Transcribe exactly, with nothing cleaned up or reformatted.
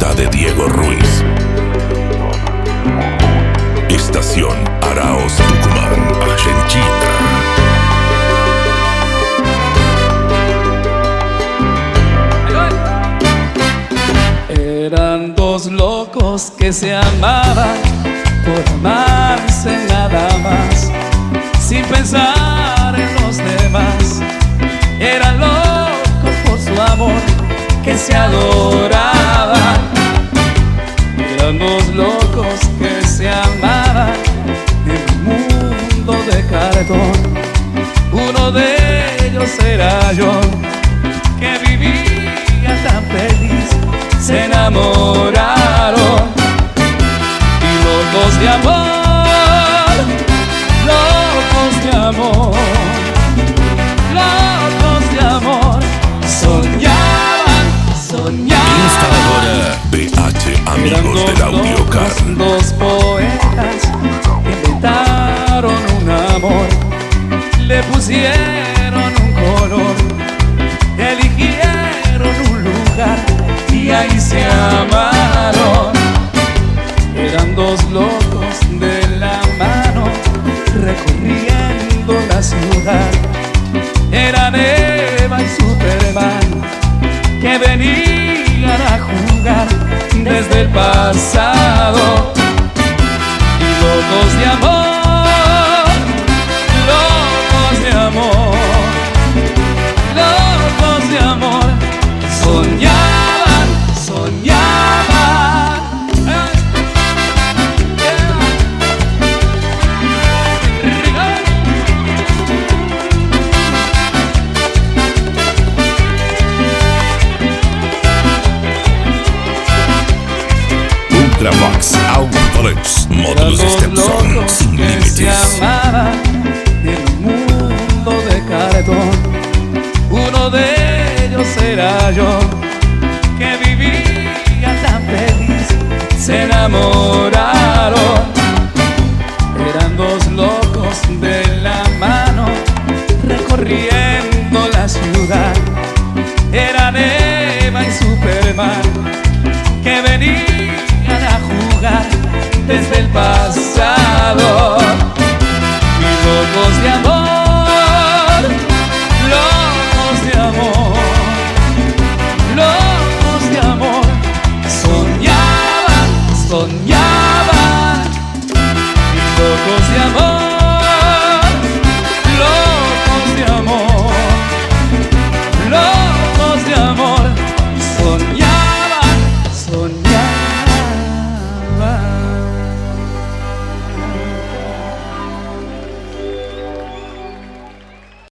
música de Diego Ruiz. Estación Aráoz, Tucumán, Argentina. Eran dos locos que se amaban por amarse nada más, sin pensar en los demás. Eran locos por su amor, que se adoraban. Eran dos locos que se amaban en un mundo de cartón. Uno de ellos era yo, que vivía tan feliz. Se enamoraron y locos de amor, locos de amor, locos de amor. Soñaban, soñaban. Instaladora B H Amigos del Audiocar. Dos poetas que inventaron un amor, le pusieron un color, eligieron un lugar y ahí se amaron. Eran dos locos de la mano recorriendo la ciudad. Eran Eva y Superman, que venían a jugar desde el pasado. Y locos de amor, locos de amor, locos de amor. Soñaban, soñaban. Ultravox Audio-Plus, módulos Stepson sin límites. Se amaban en un mundo de cartón. Uno de ellos era yo, que vivía tan feliz. Se enamoraron. Eran dos locos de la mano recorriendo la ciudad. Eran Eva y Superman, que venían a jugar desde el pasado. Y locos de amor,